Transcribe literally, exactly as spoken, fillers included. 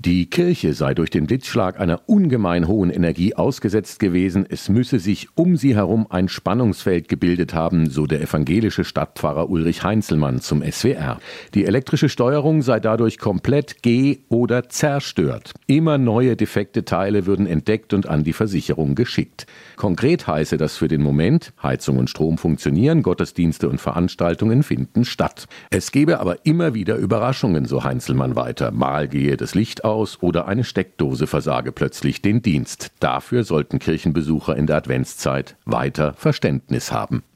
Die Kirche sei durch den Blitzschlag einer ungemein hohen Energie ausgesetzt gewesen, es müsse sich um sie herum ein Spannungsfeld gebildet haben, so der evangelische Stadtpfarrer Ulrich Heinzelmann zum S W R. Die elektrische Steuerung sei dadurch komplett ge- oder zerstört. Immer neue defekte Teile würden entdeckt und an die Versicherung geschickt. Konkret heiße das für den Moment, Heizung und Strom funktionieren, Gottesdienste und Veranstaltungen finden statt. Es gebe aber immer wieder Überraschungen, so Heinzelmann weiter. Mal gehe das Licht aus oder eine Steckdose versage plötzlich den Dienst. Dafür sollten Kirchenbesucher in der Adventszeit weiter Verständnis haben.